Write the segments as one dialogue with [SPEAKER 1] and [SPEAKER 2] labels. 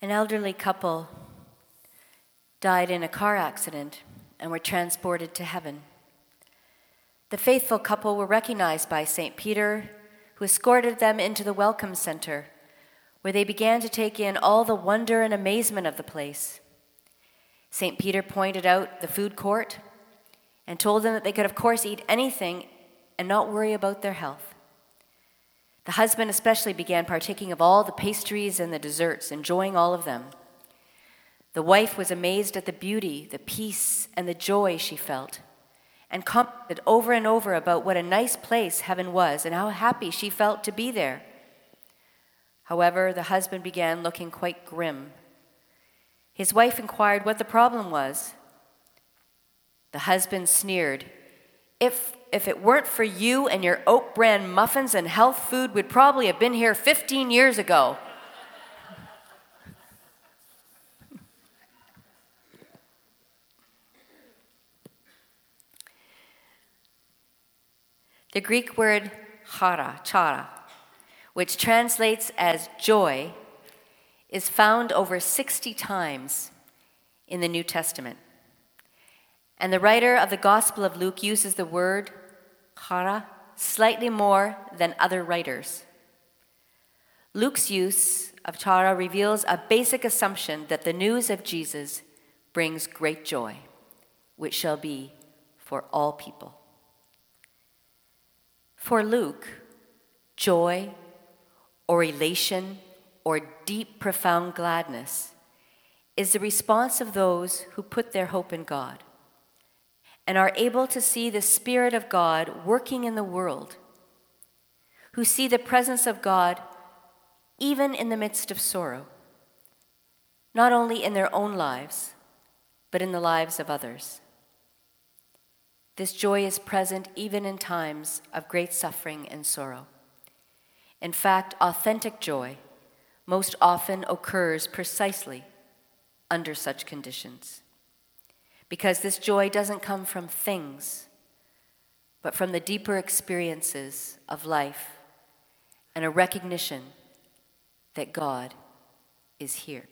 [SPEAKER 1] An elderly couple died in a car accident and were transported to heaven. The faithful couple were recognized by St. Peter, who escorted them into the welcome center, where they began to take in all the wonder and amazement of the place. St. Peter pointed out the food court and told them that they could, of course, eat anything and not worry about their health. The husband especially began partaking of all the pastries and the desserts, enjoying all of them. The wife was amazed at the beauty, the peace, and the joy she felt, and commented over and over about what a nice place heaven was and how happy she felt to be there. However, the husband began looking quite grim. His wife inquired what the problem was. The husband sneered, If it weren't for you and your Oak brand muffins and health food, we'd probably have been here 15 years ago. The Greek word chara, which translates as joy, is found over 60 times in the New Testament. And the writer of the Gospel of Luke uses the word chara slightly more than other writers. Luke's use of chara reveals a basic assumption that the news of Jesus brings great joy, which shall be for all people. For Luke, joy or elation or deep, profound gladness is the response of those who put their hope in God and are able to see the Spirit of God working in the world, who see the presence of God even in the midst of sorrow, not only in their own lives, but in the lives of others. This joy is present even in times of great suffering and sorrow. In fact, authentic joy most often occurs precisely under such conditions, because this joy doesn't come from things, but from the deeper experiences of life and a recognition that God is here.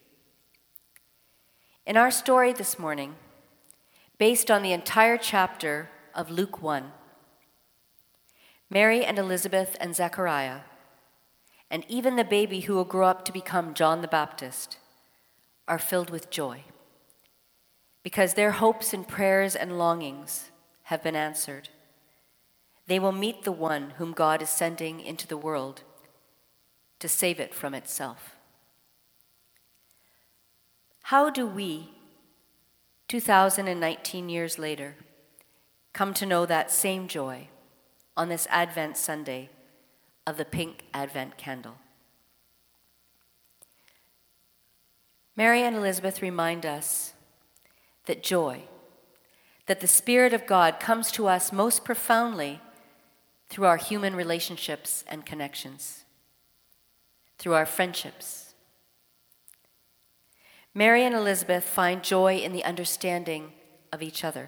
[SPEAKER 1] In our story this morning, based on the entire chapter of Luke 1, Mary and Elizabeth and Zechariah, and even the baby who will grow up to become John the Baptist, are filled with joy, because their hopes and prayers and longings have been answered. They will meet the one whom God is sending into the world to save it from itself. How do we, 2019 years later, come to know that same joy on this Advent Sunday of the pink Advent candle? Mary and Elizabeth remind us that joy, that the Spirit of God comes to us most profoundly through our human relationships and connections, through our friendships. Mary and Elizabeth find joy in the understanding of each other.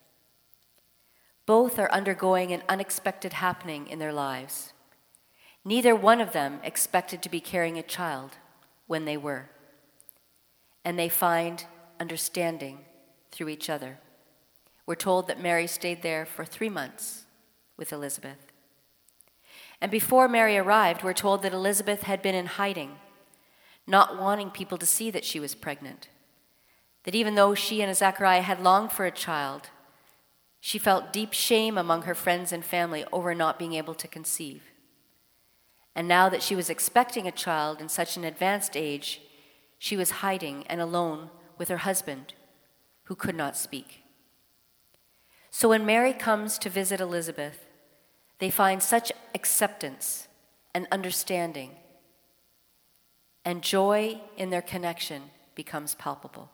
[SPEAKER 1] Both are undergoing an unexpected happening in their lives. Neither one of them expected to be carrying a child when they were. And they find understanding through each other. We're told that Mary stayed there for 3 months with Elizabeth. And before Mary arrived, we're told that Elizabeth had been in hiding, not wanting people to see that she was pregnant. That even though she and Zechariah had longed for a child, she felt deep shame among her friends and family over not being able to conceive. And now that she was expecting a child in such an advanced age, she was hiding and alone with her husband, who could not speak. So when Mary comes to visit Elizabeth, they find such acceptance and understanding, and joy in their connection becomes palpable.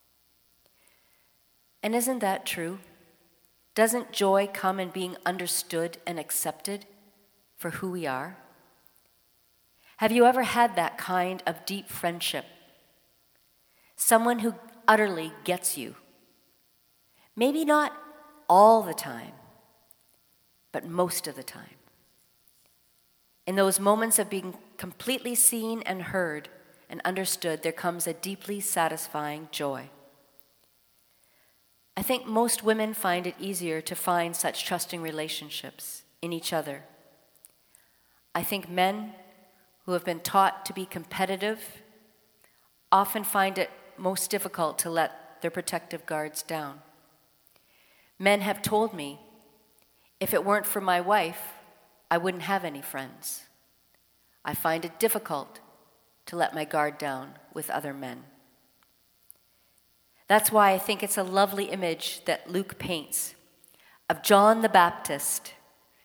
[SPEAKER 1] And isn't that true? Doesn't joy come in being understood and accepted for who we are? Have you ever had that kind of deep friendship? Someone who utterly gets you. Maybe not all the time, but most of the time. In those moments of being completely seen and heard and understood, there comes a deeply satisfying joy. I think most women find it easier to find such trusting relationships in each other. I think men who have been taught to be competitive often find it most difficult to let their protective guards down. Men have told me, if it weren't for my wife, I wouldn't have any friends. I find it difficult to let my guard down with other men. That's why I think it's a lovely image that Luke paints of John the Baptist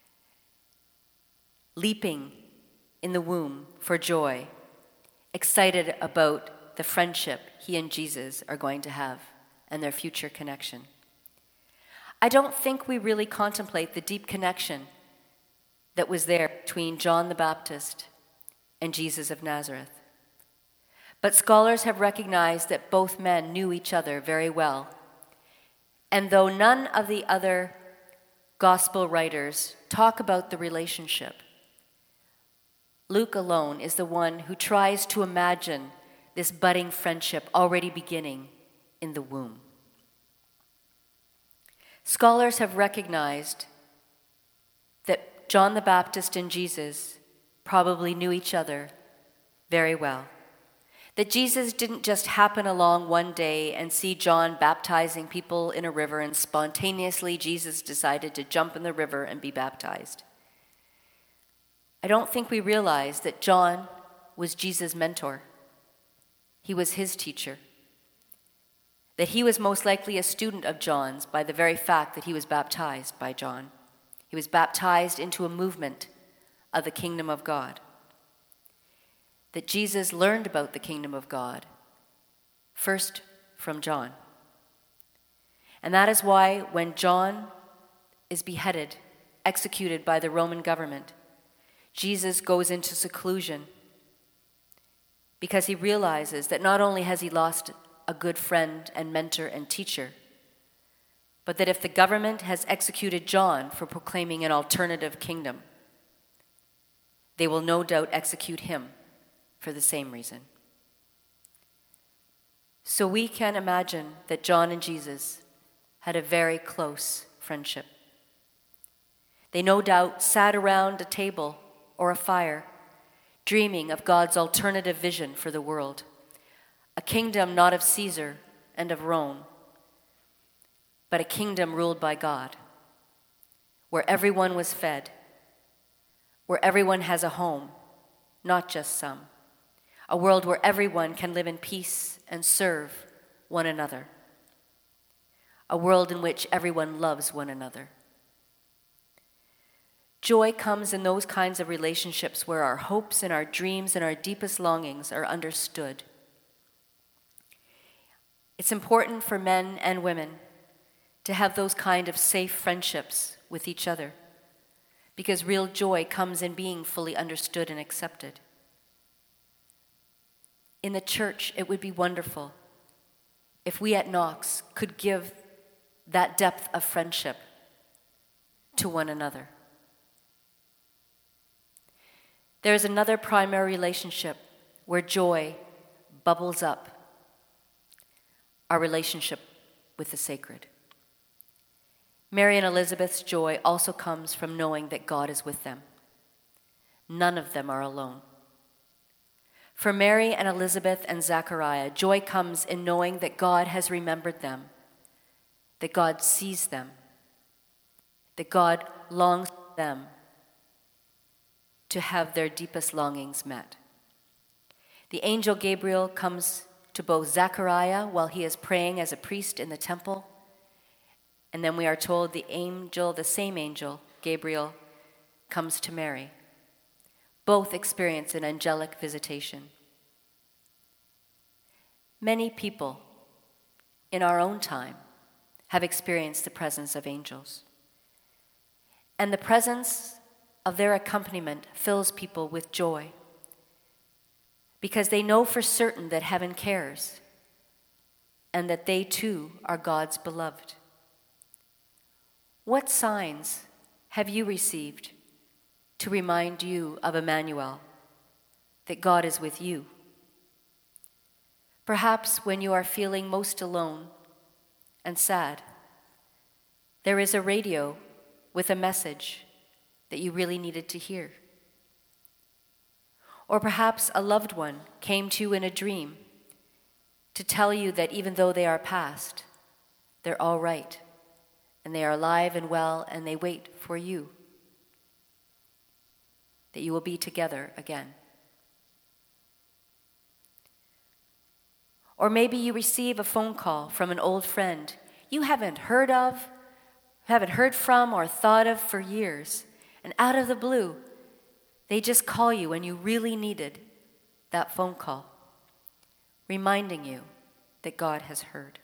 [SPEAKER 1] leaping in the womb for joy, excited about the friendship he and Jesus are going to have and their future connection. I don't think we really contemplate the deep connection that was there between John the Baptist and Jesus of Nazareth. But scholars have recognized that both men knew each other very well. And though none of the other gospel writers talk about the relationship, Luke alone is the one who tries to imagine this budding friendship already beginning in the womb. Scholars have recognized that John the Baptist and Jesus probably knew each other very well. That Jesus didn't just happen along one day and see John baptizing people in a river and spontaneously Jesus decided to jump in the river and be baptized. I don't think we realize that John was Jesus' mentor. He was his teacher. That he was most likely a student of John's by the very fact that he was baptized by John. He was baptized into a movement of the kingdom of God. That Jesus learned about the kingdom of God first from John. And that is why when John is beheaded, executed by the Roman government, Jesus goes into seclusion because he realizes that not only has he lost a good friend and mentor and teacher, but that if the government has executed John for proclaiming an alternative kingdom, they will no doubt execute him for the same reason. So we can imagine that John and Jesus had a very close friendship. They no doubt sat around a table or a fire, dreaming of God's alternative vision for the world, a kingdom not of Caesar and of Rome, but a kingdom ruled by God, where everyone was fed, where everyone has a home, not just some, a world where everyone can live in peace and serve one another, a world in which everyone loves one another. Joy comes in those kinds of relationships where our hopes and our dreams and our deepest longings are understood. It's important for men and women to have those kind of safe friendships with each other, because real joy comes in being fully understood and accepted. In the church, it would be wonderful if we at Knox could give that depth of friendship to one another. There is another primary relationship where joy bubbles up, our relationship with the sacred. Mary and Elizabeth's joy also comes from knowing that God is with them. None of them are alone. For Mary and Elizabeth and Zechariah, joy comes in knowing that God has remembered them, that God sees them, that God longs for them to have their deepest longings met. The angel Gabriel comes to both Zechariah while he is praying as a priest in the temple, and then we are told the same angel, Gabriel, comes to Mary. Both experience an angelic visitation. Many people in our own time have experienced the presence of angels. And the presence of their accompaniment fills people with joy because they know for certain that heaven cares and that they too are God's beloved. What signs have you received to remind you of Emmanuel, that God is with you? Perhaps when you are feeling most alone and sad, there is a radio with a message that you really needed to hear. Or perhaps a loved one came to you in a dream to tell you that even though they are past, they're all right, and they are alive and well, and they wait for you, that you will be together again. Or maybe you receive a phone call from an old friend you haven't heard from or thought of for years, and out of the blue, they just call you when you really needed that phone call, reminding you that God has heard.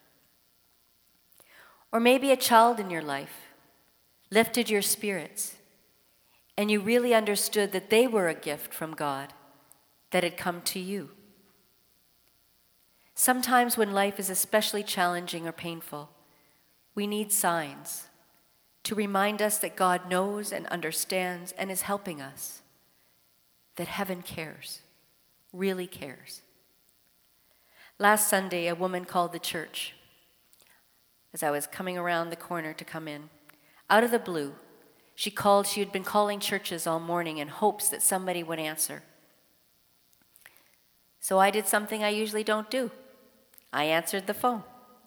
[SPEAKER 1] Or maybe a child in your life lifted your spirits, and you really understood that they were a gift from God that had come to you. Sometimes when life is especially challenging or painful, we need signs to remind us that God knows and understands and is helping us, that heaven cares, really cares. Last Sunday, a woman called the church as I was coming around the corner to come in. Out of the blue, she had been calling churches all morning in hopes that somebody would answer. So I did something I usually don't do. I answered the phone.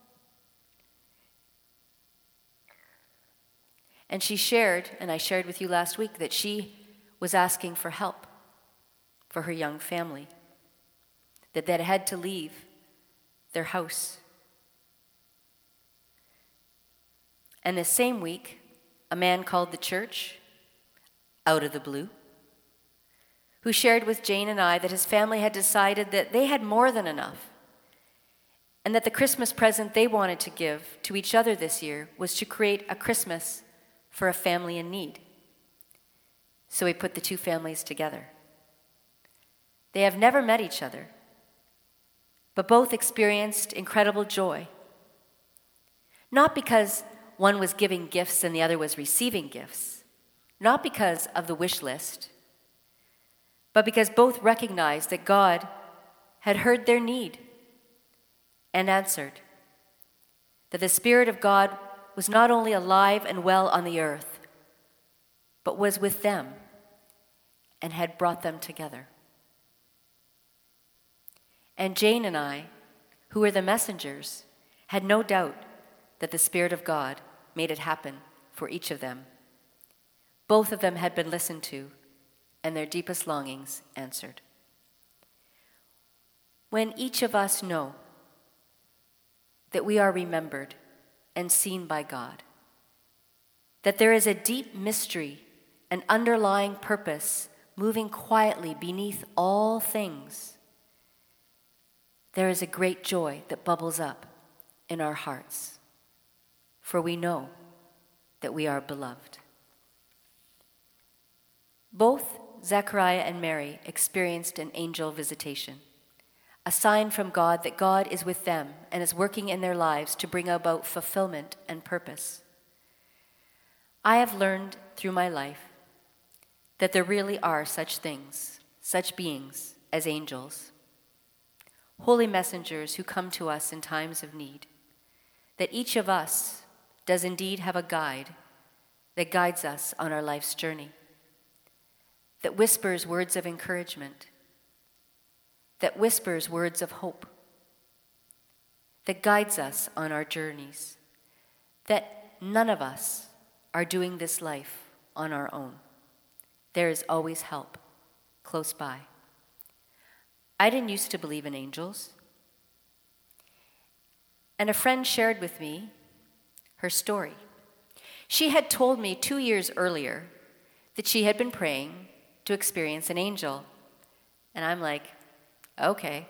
[SPEAKER 1] And she shared, and I shared with you last week, that she was asking for help for her young family, that they had to leave their house. And the same week, a man called the church, out of the blue, who shared with Jane and I that his family had decided that they had more than enough, and that the Christmas present they wanted to give to each other this year was to create a Christmas for a family in need. So he put the two families together. They have never met each other, but both experienced incredible joy. Not because one was giving gifts and the other was receiving gifts, not because of the wish list, but because both recognized that God had heard their need and answered, that the Spirit of God was not only alive and well on the earth, but was with them and had brought them together. And Jane and I, who were the messengers, had no doubt that the Spirit of God made it happen for each of them. Both of them had been listened to, and their deepest longings answered. When each of us know that we are remembered and seen by God, that there is a deep mystery and underlying purpose moving quietly beneath all things, there is a great joy that bubbles up in our hearts, for we know that we are beloved. Both Zechariah and Mary experienced an angel visitation, a sign from God that God is with them and is working in their lives to bring about fulfillment and purpose. I have learned through my life that there really are such things, such beings as angels, holy messengers who come to us in times of need, that each of us does indeed have a guide that guides us on our life's journey, that whispers words of encouragement, that whispers words of hope, that guides us on our journeys, that none of us are doing this life on our own. There is always help close by. I didn't used to believe in angels, and a friend shared with me her story. She had told me 2 years earlier that she had been praying to experience an angel, and I'm like, okay.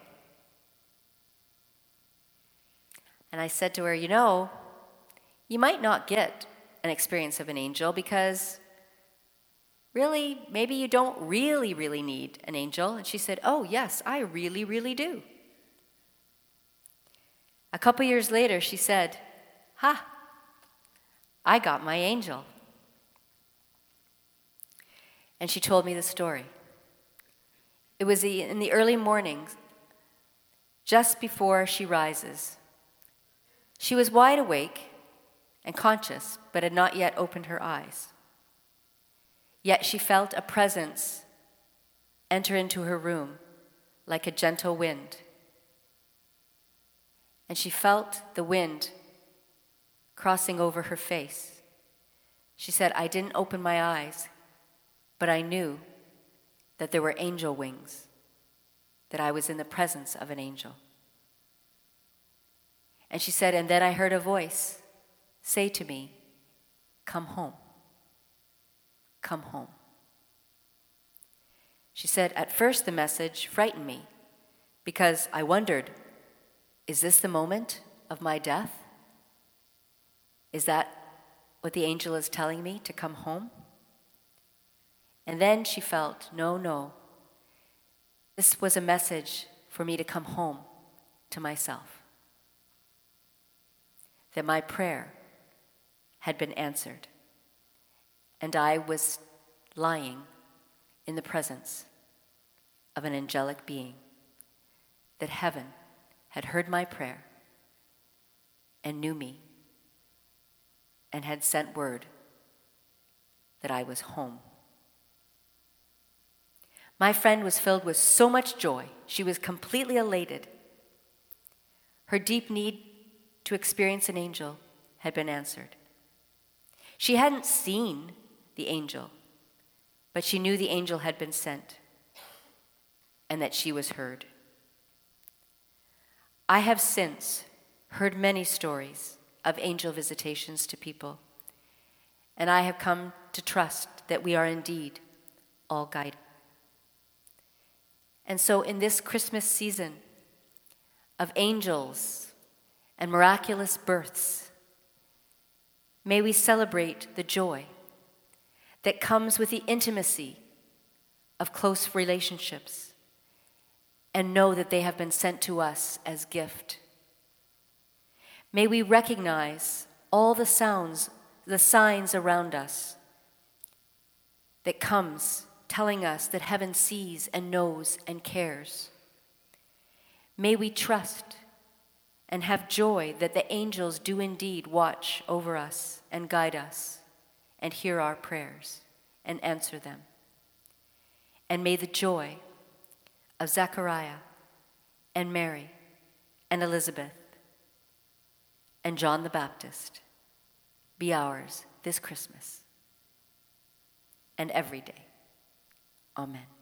[SPEAKER 1] And I said to her, you might not get an experience of an angel because really, maybe you don't really need an angel. And she said, oh, yes, I really do. A couple years later, she said, I got my angel. And she told me the story. It was in the early mornings just before she rises. She was wide awake and conscious, but had not yet opened her eyes. Yet she felt a presence enter into her room like a gentle wind. And she felt the wind crossing over her face. She said, "I didn't open my eyes, but I knew that there were angel wings, that I was in the presence of an angel." And she said, "And then I heard a voice say to me, 'Come home, come home.'" She said, "At first the message frightened me because I wondered, is this the moment of my death? Is that what the angel is telling me, to come home?" And then she felt, no, this was a message for me to come home to myself. That my prayer had been answered, and I was lying in the presence of an angelic being, that heaven had heard my prayer and knew me and had sent word that I was home. My friend was filled with so much joy. She was completely elated. Her deep need to experience an angel had been answered. She hadn't seen the angel, but she knew the angel had been sent and that she was heard. I have since heard many stories of angel visitations to people, and I have come to trust that we are indeed all guided. And so in this Christmas season of angels and miraculous births, may we celebrate the joy that comes with the intimacy of close relationships and know that they have been sent to us as gift. May we recognize all the sounds, the signs around us that comes telling us that heaven sees and knows and cares. May we trust and have joy that the angels do indeed watch over us and guide us and hear our prayers and answer them. And may the joy of Zechariah and Mary and Elizabeth and John the Baptist be ours this Christmas and every day. Amen.